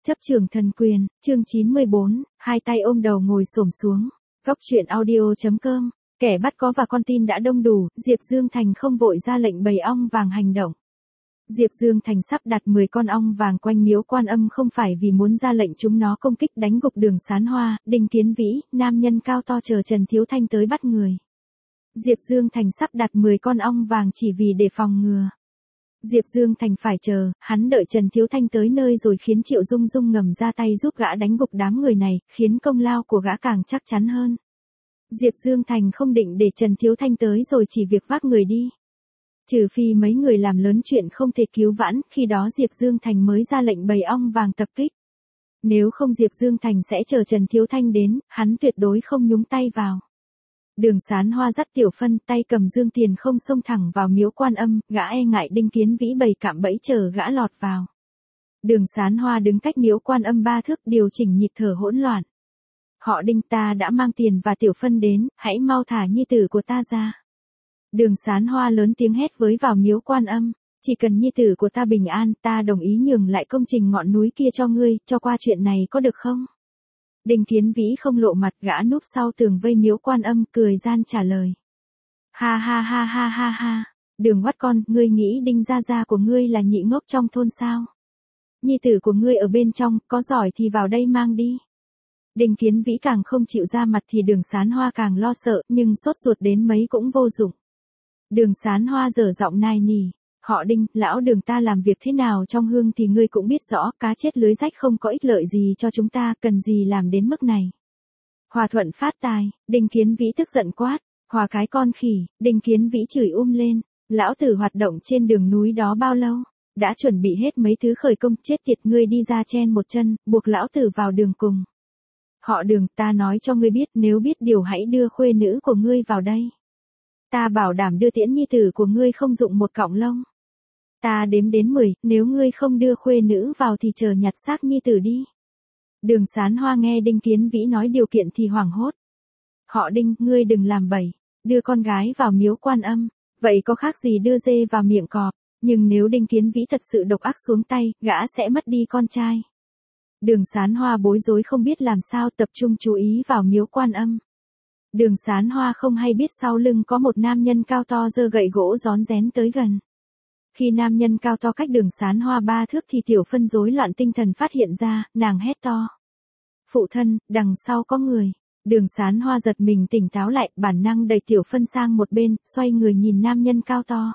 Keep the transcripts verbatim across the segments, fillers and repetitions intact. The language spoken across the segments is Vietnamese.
Chấp trường thần quyền, chương chín mươi bốn, hai tay ôm đầu ngồi xổm xuống. Góc truyện audio chấm com, kẻ bắt có và con tin đã đông đủ, Diệp Dương Thành không vội ra lệnh bầy ong vàng hành động. Diệp Dương Thành sắp đặt mười con ong vàng quanh miếu Quan Âm không phải vì muốn ra lệnh chúng nó công kích đánh gục Đường Sán Hoa, Đinh Kiến Vĩ, nam nhân cao to chờ Trần Thiếu Thanh tới bắt người. Diệp Dương Thành sắp đặt mười con ong vàng chỉ vì để phòng ngừa. Diệp Dương Thành phải chờ, hắn đợi Trần Thiếu Thanh tới nơi rồi khiến Triệu Dung Dung ngầm ra tay giúp gã đánh gục đám người này, khiến công lao của gã càng chắc chắn hơn. Diệp Dương Thành không định để Trần Thiếu Thanh tới rồi chỉ việc vác người đi. Trừ phi mấy người làm lớn chuyện không thể cứu vãn, khi đó Diệp Dương Thành mới ra lệnh bầy ong vàng tập kích. Nếu không Diệp Dương Thành sẽ chờ Trần Thiếu Thanh đến, hắn tuyệt đối không nhúng tay vào. Đường Sán Hoa dắt Tiểu Phân, tay cầm dương tiền không xông thẳng vào miếu Quan Âm, gã e ngại Đinh Kiến Vĩ bày cạm bẫy chờ gã lọt vào. Đường Sán Hoa đứng cách miếu Quan Âm ba thước điều chỉnh nhịp thở hỗn loạn. Họ Đinh, ta đã mang tiền và Tiểu Phân đến, hãy mau thả nhi tử của ta ra. Đường Sán Hoa lớn tiếng hét với vào miếu Quan Âm, chỉ cần nhi tử của ta bình an, ta đồng ý nhường lại công trình ngọn núi kia cho ngươi, cho qua chuyện này có được không? Đinh Kiến Vĩ không lộ mặt, gã núp sau tường vây miếu Quan Âm, cười gian trả lời. Ha ha ha ha ha ha, Đường Hoắt con, ngươi nghĩ Đinh gia gia của ngươi là nhị ngốc trong thôn sao? Nhi tử của ngươi ở bên trong, có giỏi thì vào đây mang đi. Đinh Kiến Vĩ càng không chịu ra mặt thì Đường Sán Hoa càng lo sợ, nhưng sốt ruột đến mấy cũng vô dụng. Đường Sán Hoa dở giọng nài nỉ. Họ Đinh, lão Đường ta làm việc thế nào trong hương thì ngươi cũng biết rõ, cá chết lưới rách không có ích lợi gì cho chúng ta, cần gì làm đến mức này. Hòa thuận phát tài, Đinh Kiến Vĩ tức giận quát, hòa cái con khỉ, Đinh Kiến Vĩ chửi um lên, lão tử hoạt động trên đường núi đó bao lâu, đã chuẩn bị hết mấy thứ khởi công, chết tiệt, ngươi đi ra chen một chân, buộc lão tử vào đường cùng. Họ Đường, ta nói cho ngươi biết, nếu biết điều hãy đưa khuê nữ của ngươi vào đây. Ta bảo đảm đưa tiễn nhi tử của ngươi không dụng một cọng lông. Ta đếm đến mười, nếu ngươi không đưa khuê nữ vào thì chờ nhặt xác nhi tử đi. Đường Sán Hoa nghe Đinh Kiến Vĩ nói điều kiện thì hoảng hốt. Họ Đinh, ngươi đừng làm bậy, đưa con gái vào miếu Quan Âm, vậy có khác gì đưa dê vào miệng cọp, nhưng nếu Đinh Kiến Vĩ thật sự độc ác xuống tay, gã sẽ mất đi con trai. Đường Sán Hoa bối rối không biết làm sao, tập trung chú ý vào miếu Quan Âm. Đường Sán Hoa không hay biết sau lưng có một nam nhân cao to giơ gậy gỗ rón rén tới gần. Khi nam nhân cao to cách Đường Sán Hoa ba thước thì Tiểu Phân rối loạn tinh thần phát hiện ra, nàng hét to. Phụ thân, đằng sau có người. Đường Sán Hoa giật mình tỉnh táo lại, bản năng đẩy Tiểu Phân sang một bên, xoay người nhìn nam nhân cao to.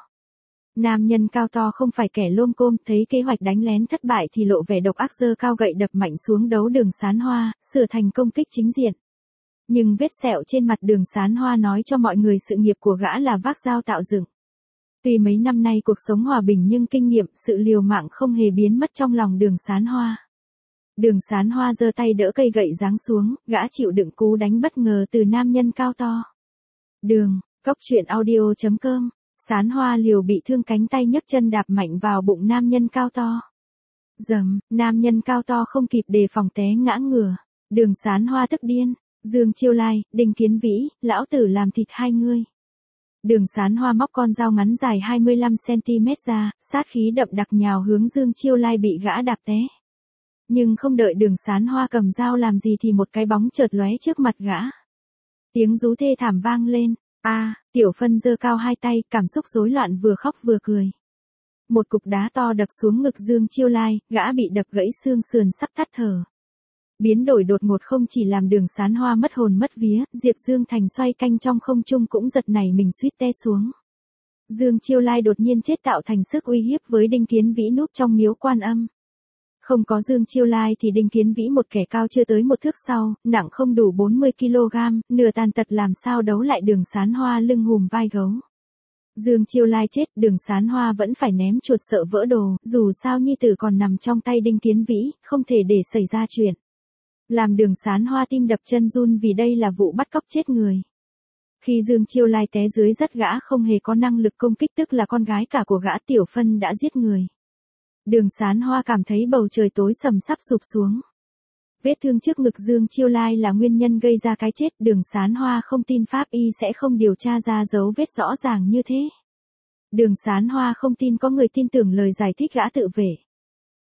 Nam nhân cao to không phải kẻ lôm côm, thấy kế hoạch đánh lén thất bại thì lộ vẻ độc ác, giơ cao gậy đập mạnh xuống đấu Đường Sán Hoa, sửa thành công kích chính diện. Nhưng vết sẹo trên mặt Đường Sán Hoa nói cho mọi người sự nghiệp của gã là vác dao tạo dựng. Tuy mấy năm nay cuộc sống hòa bình nhưng kinh nghiệm, sự liều mạng không hề biến mất trong lòng Đường Sán Hoa. Đường Sán Hoa giơ tay đỡ cây gậy giáng xuống, gã chịu đựng cú đánh bất ngờ từ nam nhân cao to. Đường, góc truyện audio chấm com, Sán Hoa liều bị thương cánh tay nhấc chân đạp mạnh vào bụng nam nhân cao to. Dầm, nam nhân cao to không kịp đề phòng té ngã ngửa. Đường Sán Hoa tức điên. Dương Chiêu Lai, Đinh Kiến Vĩ, lão tử làm thịt hai ngươi. Đường Sán Hoa móc con dao ngắn dài hai mươi lăm xăng-ti-mét ra, sát khí đậm đặc nhào hướng Dương Chiêu Lai bị gã đạp té. Nhưng không đợi Đường Sán Hoa cầm dao làm gì thì một cái bóng chợt lóe trước mặt gã. Tiếng rú thê thảm vang lên, a, à, Tiểu Phân giơ cao hai tay, cảm xúc rối loạn vừa khóc vừa cười. Một cục đá to đập xuống ngực Dương Chiêu Lai, gã bị đập gãy xương sườn sắp tắt thở. Biến đổi đột ngột không chỉ làm Đường Sán Hoa mất hồn mất vía, Diệp Dương Thành xoay canh trong không trung cũng giật nảy mình suýt té xuống. Dương Chiêu Lai đột nhiên chết tạo thành sức uy hiếp với Đinh Kiến Vĩ núp trong miếu Quan Âm. Không có Dương Chiêu Lai thì Đinh Kiến Vĩ một kẻ cao chưa tới một thước sau, nặng không đủ bốn mươi ki lô gam, nửa tàn tật làm sao đấu lại Đường Sán Hoa lưng hùm vai gấu. Dương Chiêu Lai chết, Đường Sán Hoa vẫn phải ném chuột sợ vỡ đồ, dù sao nhi tử còn nằm trong tay Đinh Kiến Vĩ, không thể để xảy ra chuyện. Làm Đường Sán Hoa tim đập chân run vì đây là vụ bắt cóc chết người. Khi Dương Chiêu Lai té dưới đất, gã không hề có năng lực công kích, tức là con gái cả của gã Tiểu Phân đã giết người. Đường Sán Hoa cảm thấy bầu trời tối sầm sắp sụp xuống. Vết thương trước ngực Dương Chiêu Lai là nguyên nhân gây ra cái chết, Đường Sán Hoa không tin pháp y sẽ không điều tra ra dấu vết rõ ràng như thế. Đường Sán Hoa không tin có người tin tưởng lời giải thích gã tự vệ.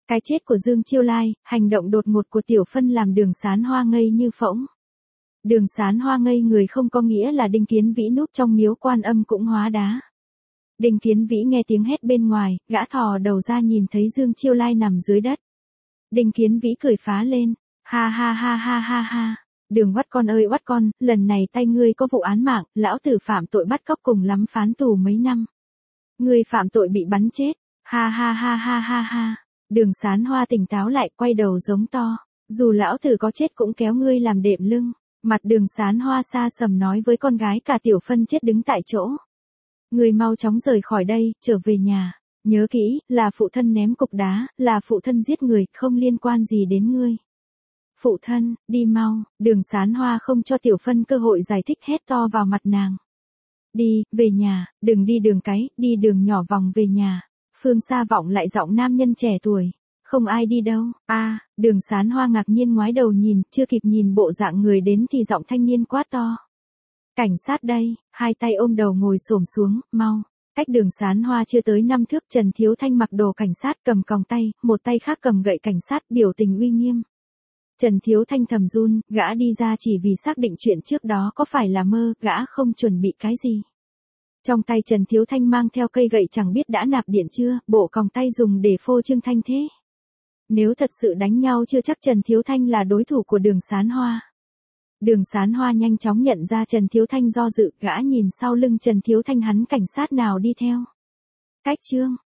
Cái chết của Dương Chiêu Lai, hành động đột ngột của Tiểu Phân làm Đường Sán Hoa ngây như phỗng. Đường Sán Hoa ngây người không có nghĩa là Đinh Kiến Vĩ núp trong miếu Quan Âm cũng hóa đá. Đinh Kiến Vĩ nghe tiếng hét bên ngoài, gã thò đầu ra nhìn thấy Dương Chiêu Lai nằm dưới đất. Đinh Kiến Vĩ cười phá lên, ha ha ha ha ha ha, Đường oắt con ơi oắt con, lần này tay ngươi có vụ án mạng, lão tử phạm tội bắt cóc cùng lắm phán tù mấy năm. Ngươi phạm tội bị bắn chết, ha ha ha ha ha ha, Đường Sán Hoa tỉnh táo lại quay đầu giống to, dù lão tử có chết cũng kéo ngươi làm đệm lưng. Mặt Đường Sán Hoa xa sầm nói với con gái cả Tiểu Phân chết đứng tại chỗ. Ngươi mau chóng rời khỏi đây, trở về nhà. Nhớ kỹ, là phụ thân ném cục đá, là phụ thân giết người, không liên quan gì đến ngươi. Phụ thân, đi mau, Đường Sán Hoa không cho Tiểu Phân cơ hội giải thích hét to vào mặt nàng. Đi, về nhà, đừng đi đường cái, đi đường nhỏ vòng về nhà. Phương xa vọng lại giọng nam nhân trẻ tuổi. Không ai đi đâu, a à, Đường Sán Hoa ngạc nhiên ngoái đầu nhìn, chưa kịp nhìn bộ dạng người đến thì giọng thanh niên quát to. Cảnh sát đây, hai tay ôm đầu ngồi xổm xuống, mau. Cách Đường Sán Hoa chưa tới năm thước, Trần Thiếu Thanh mặc đồ cảnh sát cầm còng tay, một tay khác cầm gậy cảnh sát biểu tình uy nghiêm. Trần Thiếu Thanh thầm run, gã đi ra chỉ vì xác định chuyện trước đó có phải là mơ, gã không chuẩn bị cái gì. Trong tay Trần Thiếu Thanh mang theo cây gậy chẳng biết đã nạp điện chưa, bộ còng tay dùng để phô trương thanh thế. Nếu thật sự đánh nhau chưa chắc Trần Thiếu Thanh là đối thủ của Đường Sán Hoa. Đường Sán Hoa nhanh chóng nhận ra Trần Thiếu Thanh do dự, gã nhìn sau lưng Trần Thiếu Thanh hắn cảnh sát nào đi theo. Cách chương,